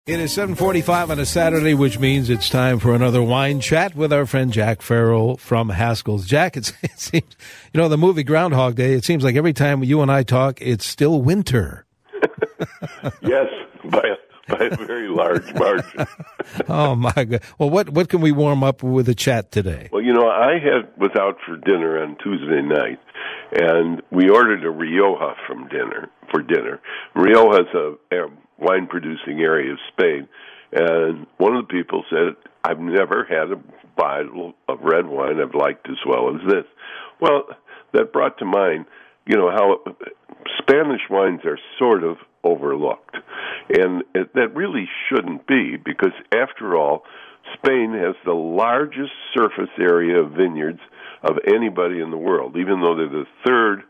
It is 7:45 on a Saturday, which means it's time for another wine chat with our friend Jack Farrell from Haskell's. Jack, it seems, the movie Groundhog Day, it seems like every time you and I talk, it's still winter. Yes, by a very large margin. Oh, my God. Well, what can we warm up with a chat today? Well, I was out for dinner on Tuesday night, and we ordered a Rioja for dinner. Rioja is a wine-producing area of Spain, and one of the people said, I've never had a bottle of red wine I've liked as well as this. Well, that brought to mind, how Spanish wines are sort of overlooked, and that really shouldn't be, because after all, Spain has the largest surface area of vineyards of anybody in the world, even though they're the third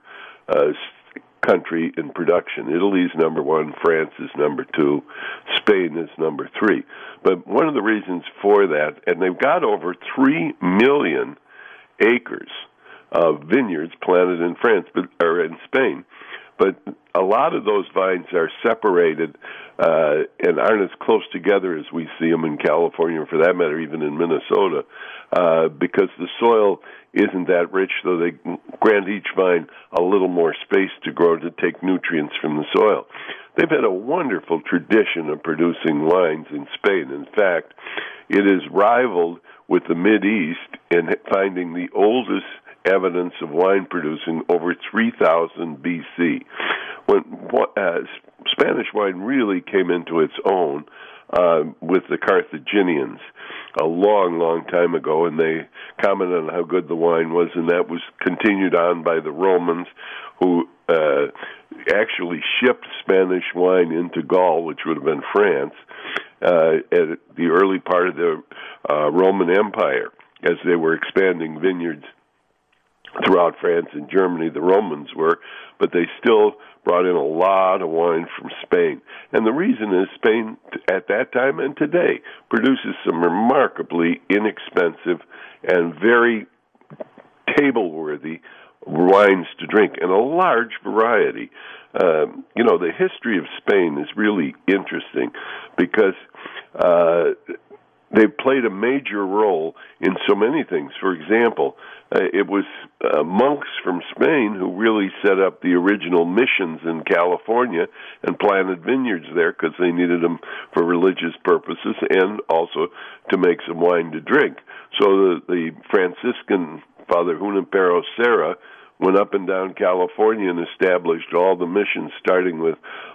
country in production. Italy's number one, France is number two, Spain is number three. But one of the reasons for that, and they've got over 3 million acres of vineyards planted in in Spain, but a lot of those vines are separated and aren't as close together as we see them in California, or for that matter, even in Minnesota, because the soil isn't that rich, so they grant each vine a little more space to grow to take nutrients from the soil. They've had a wonderful tradition of producing wines in Spain. In fact, it is rivaled with the Mideast in finding the oldest evidence of wine producing over 3000 BC. When Spanish wine really came into its own with the Carthaginians a long, long time ago, and they commented on how good the wine was, and that was continued on by the Romans, who actually shipped Spanish wine into Gaul, which would have been France, at the early part of the Roman Empire, as they were expanding vineyards throughout France and Germany. The Romans were, but they still brought in a lot of wine from Spain. And the reason is Spain, at that time and today, produces some remarkably inexpensive and very table-worthy wines to drink, and a large variety. The history of Spain is really interesting because they played a major role in so many things. For example, it was monks from Spain who really set up the original missions in California and planted vineyards there because they needed them for religious purposes and also to make some wine to drink. So the Franciscan Father Junipero Serra went up and down California and established all the missions, starting with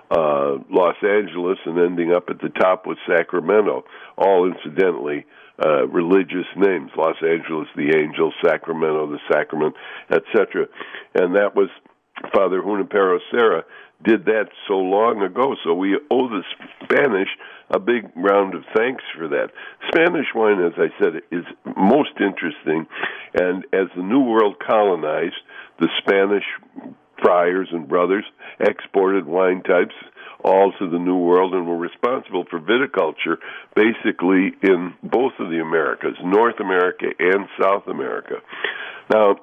Los Angeles and ending up at the top with Sacramento, all incidentally religious names: Los Angeles, the Angel; Sacramento, the Sacrament, etc. And that was Father Junipero Serra did that so long ago, so we owe the Spanish a big round of thanks for that. Spanish wine, as I said, is most interesting, and as the New World colonized, the Spanish friars and brothers exported wine types all to the New World and were responsible for viticulture basically in both of the Americas, North America and South America. Now,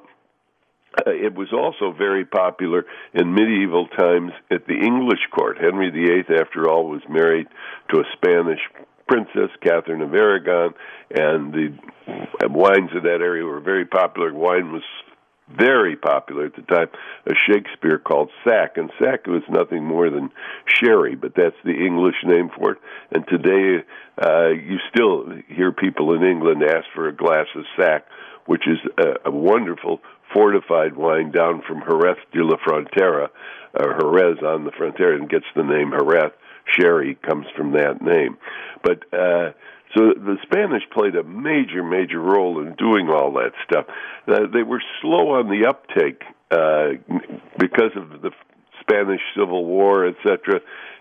it was also very popular in medieval times at the English court. Henry VIII, after all, was married to a Spanish princess, Catherine of Aragon, and the wines of that area were very popular. Wine was very popular at the time. A Shakespeare called sack, and sack was nothing more than sherry, but that's the English name for it. And today, you still hear people in England ask for a glass of sack, which is a wonderful fortified wine down from Jerez de la Frontera, Jerez on the Frontera, and gets the name Jerez. Sherry comes from that name. But so the Spanish played a major, major role in doing all that stuff. They were slow on the uptake because of the Spanish Civil War, etc.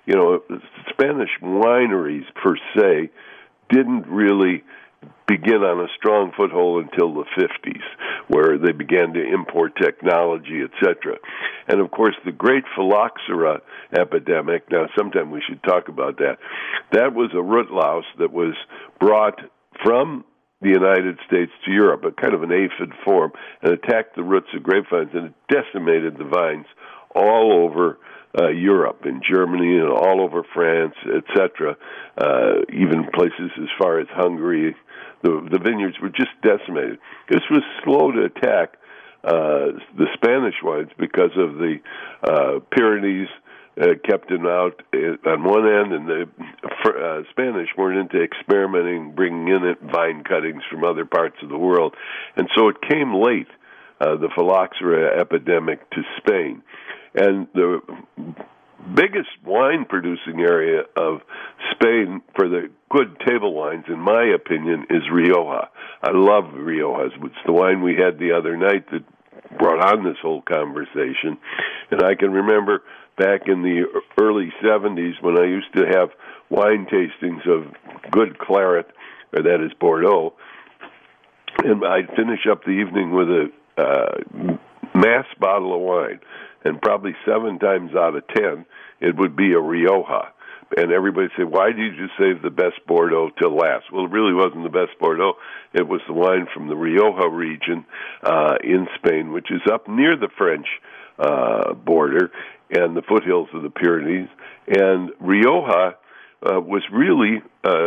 Spanish wineries per se didn't really begin on a strong foothold until the 50s, where they began to import technology, etc. And, of course, the great phylloxera epidemic, now sometime we should talk about that, that was a root louse that was brought from the United States to Europe, a kind of an aphid form, and attacked the roots of grapevines, and it decimated the vines all over Europe, in Germany, and all over France, etc., even places as far as Hungary. The vineyards were just decimated. This was slow to attack the Spanish wines because of the Pyrenees kept them out on one end, and the Spanish weren't into experimenting, bringing in vine cuttings from other parts of the world. And so it came late, the phylloxera epidemic, to Spain. And the biggest wine-producing area of Spain for the good table wines, in my opinion, is Rioja. I love Riojas. It's the wine we had the other night that brought on this whole conversation. And I can remember back in the early 70s when I used to have wine tastings of good claret, or that is Bordeaux, and I'd finish up the evening with a mass bottle of wine, and probably 7 times out of 10, it would be a Rioja. And everybody would say, why did you save the best Bordeaux till last? Well, it really wasn't the best Bordeaux. It was the wine from the Rioja region in Spain, which is up near the French border and the foothills of the Pyrenees. And Rioja was really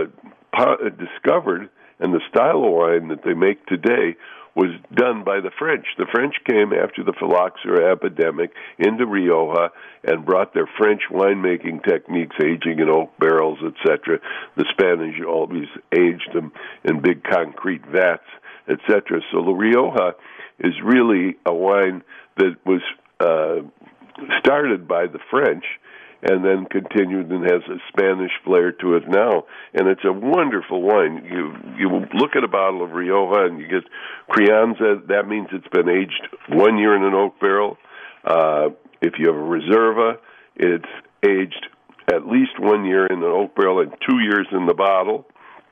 discovered, and the style of wine that they make today was done by the French. The French came after the phylloxera epidemic into Rioja and brought their French winemaking techniques, aging in oak barrels, etc. The Spanish always aged them in big concrete vats, etc. So the Rioja is really a wine that was started by the French and then continued and has a Spanish flair to it now. And it's a wonderful wine. You look at a bottle of Rioja and you get Crianza. That means it's been aged 1 year in an oak barrel. If you have a Reserva, it's aged at least 1 year in an oak barrel and 2 years in the bottle.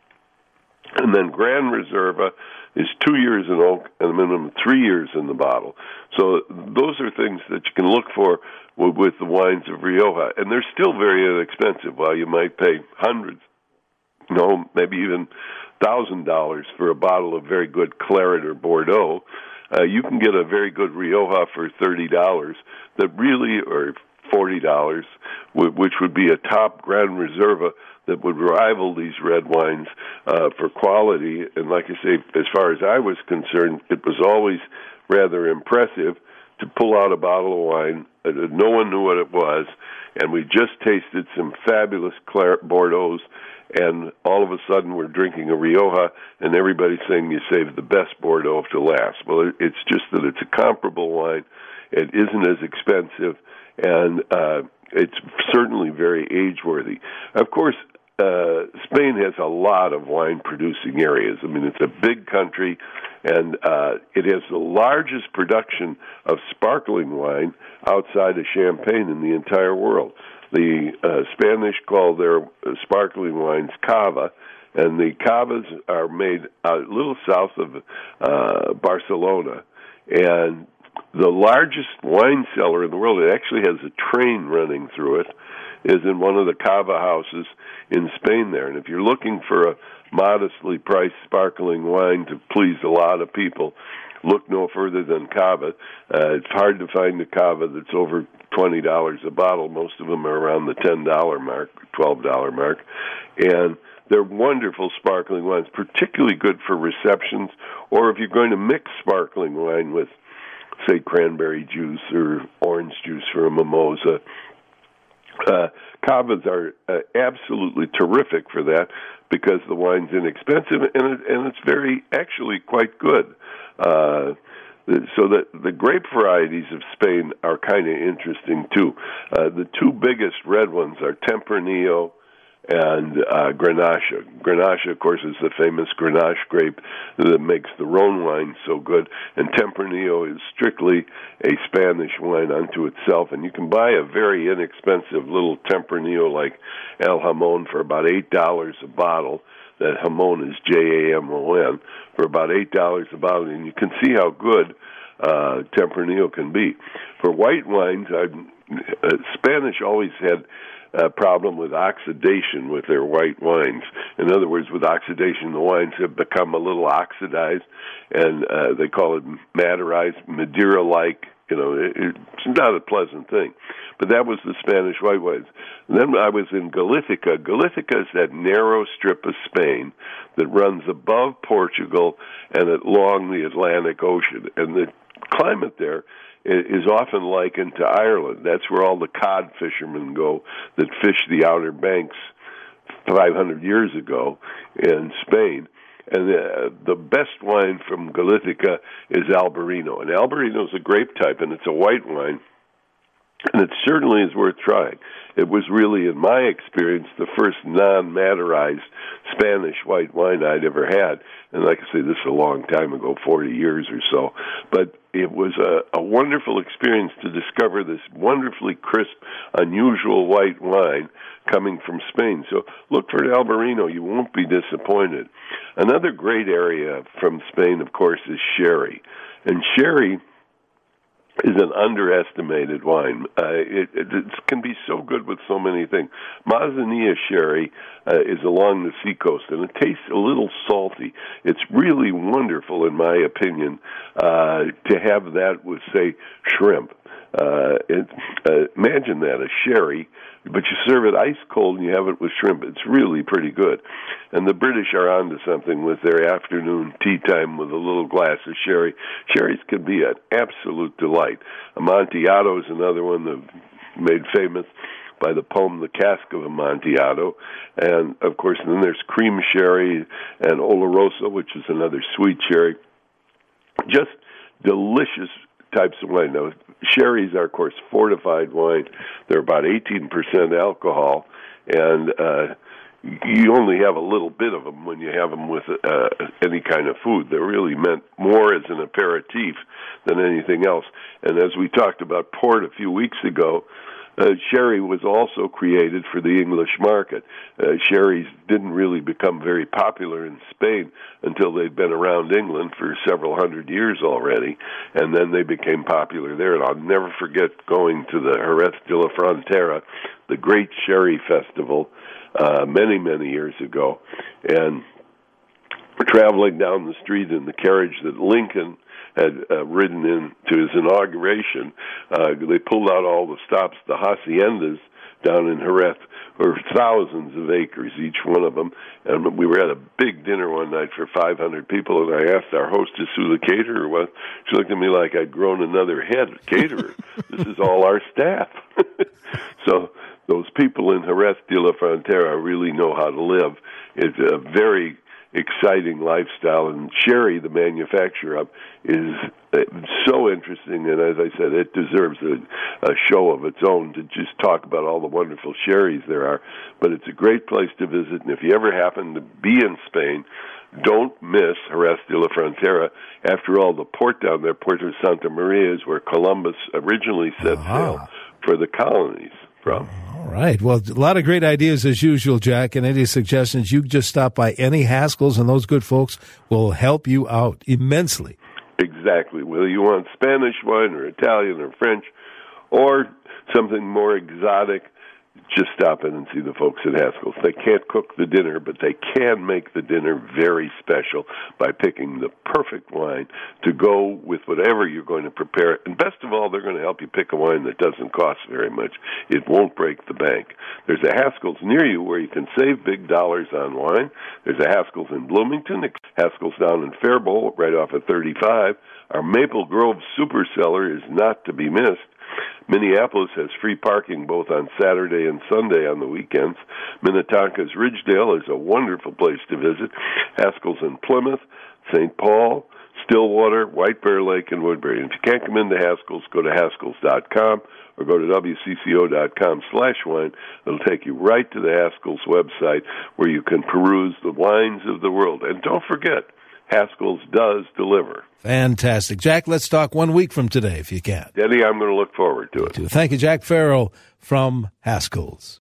And then Grand Reserva is 2 years in oak and a minimum of 3 years in the bottle. So those are things that you can look for with the wines of Rioja. And they're still very inexpensive. While you might pay hundreds, maybe even $1,000 for a bottle of very good claret or Bordeaux, you can get a very good Rioja for $30 that really, or $40, which would be a top Grand Reserva that would rival these red wines for quality. And like I say, as far as I was concerned, it was always rather impressive to pull out a bottle of wine. No one knew what it was, and we just tasted some fabulous claret Bordeaux, and all of a sudden we're drinking a Rioja, and everybody's saying you saved the best Bordeaux to last. Well, it's just that it's a comparable wine. It isn't as expensive, and it's certainly very age-worthy. Of course, Spain has a lot of wine-producing areas. I mean, it's a big country, and it has the largest production of sparkling wine outside of Champagne in the entire world. The Spanish call their sparkling wines cava, and the cavas are made a little south of Barcelona. And the largest wine cellar in the world, it actually has a train running through it, is in one of the cava houses in Spain there. And if you're looking for a modestly priced sparkling wine to please a lot of people, look no further than cava. It's hard to find a cava that's over $20 a bottle. Most of them are around the $10 mark, $12 mark. And they're wonderful sparkling wines, particularly good for receptions, or if you're going to mix sparkling wine with, say, cranberry juice or orange juice for a mimosa. Cavas are absolutely terrific for that because the wine's inexpensive and it's very, actually quite good. So that the grape varieties of Spain are kind of interesting too. The two biggest red ones are Tempranillo and Grenache. Grenache, of course, is the famous Grenache grape that makes the Rhone wine so good, and Tempranillo is strictly a Spanish wine unto itself, and you can buy a very inexpensive little Tempranillo like El Jamon for about $8 a bottle. That Jamon is Jamon, for about $8 a bottle, and you can see how good Tempranillo can be. For white wines, Spanish always had a problem with oxidation with their white wines. In other words, with oxidation, the wines have become a little oxidized, and they call it Maderized, Madeira-like. It's not a pleasant thing. But that was the Spanish white wines. And then I was in Galicia. Galicia is that narrow strip of Spain that runs above Portugal and along the Atlantic Ocean. And the climate there is often likened to Ireland. That's where all the cod fishermen go that fish the Outer Banks 500 years ago in Spain. And the best wine from Galicia is Albarino. And Albarino is a grape type, and it's a white wine. And it certainly is worth trying. It was really, in my experience, the first non-Maderized Spanish white wine I'd ever had. And like I say, this is a long time ago, 40 years or so. But it was a wonderful experience to discover this wonderfully crisp, unusual white wine coming from Spain. So look for Albarino. You won't be disappointed. Another great area from Spain, of course, is sherry. And sherry is an underestimated wine. It can be so good with so many things. Manzanilla sherry is along the seacoast, and it tastes a little salty. It's really wonderful, in my opinion, to have that with, say, shrimp. Imagine that, a sherry, but you serve it ice cold and you have it with shrimp. It's really pretty good. And the British are onto something with their afternoon tea time with a little glass of sherry. Sherries can be an absolute delight. Amontillado is another one that made famous by the poem The Cask of Amontillado. And, of course, then there's cream sherry and Oloroso, which is another sweet sherry. Just delicious types of wine. Now, sherries are, of course, fortified wine. They're about 18% alcohol, and you only have a little bit of them when you have them with any kind of food. They're really meant more as an aperitif than anything else. And as we talked about port a few weeks ago, sherry was also created for the English market. Sherries didn't really become very popular in Spain until they'd been around England for several hundred years already, and then they became popular there. And I'll never forget going to the Jerez de la Frontera, the great sherry festival, many, many years ago, and traveling down the street in the carriage that Lincoln had ridden in to his inauguration. They pulled out all the stops, the haciendas down in Jerez, were thousands of acres, each one of them. And we were at a big dinner one night for 500 people, and I asked our hostess who the caterer was. She looked at me like I'd grown another head. Caterer, this is all our staff. So those people in Jerez de la Frontera really know how to live. It's a very exciting lifestyle, and sherry, the manufacture of, is so interesting, and as I said, it deserves a show of its own to just talk about all the wonderful sherries there are. But it's a great place to visit, and if you ever happen to be in Spain, don't miss Jerez de la Frontera. After all, the port down there, Puerto Santa Maria, is where Columbus originally set sail for the colonies from. All right. Well, a lot of great ideas as usual, Jack, and any suggestions, you just stop by any Haskell's, and those good folks will help you out immensely. Exactly. Whether you want Spanish wine or Italian or French or something more exotic, just stop in and see the folks at Haskell's. They can't cook the dinner, but they can make the dinner very special by picking the perfect wine to go with whatever you're going to prepare. And best of all, they're going to help you pick a wine that doesn't cost very much. It won't break the bank. There's a Haskell's near you where you can save big dollars on wine. There's a Haskell's in Bloomington, Haskell's down in Faribault, right off of 35. Our Maple Grove Super Cellar is not to be missed. Minneapolis has free parking both on Saturday and Sunday on the weekends. Minnetonka's Ridgedale is a wonderful place to visit. Haskell's in Plymouth, St. Paul, Stillwater, White Bear Lake, and Woodbury. And if you can't come into Haskell's, go to Haskells.com or go to WCCO.com/wine. It'll take you right to the Haskell's website where you can peruse the wines of the world. And don't forget, Haskell's does deliver. Fantastic. Jack, let's talk 1 week from today, if you can. Eddie, I'm going to look forward to it. Thank you, Jack Farrell from Haskell's.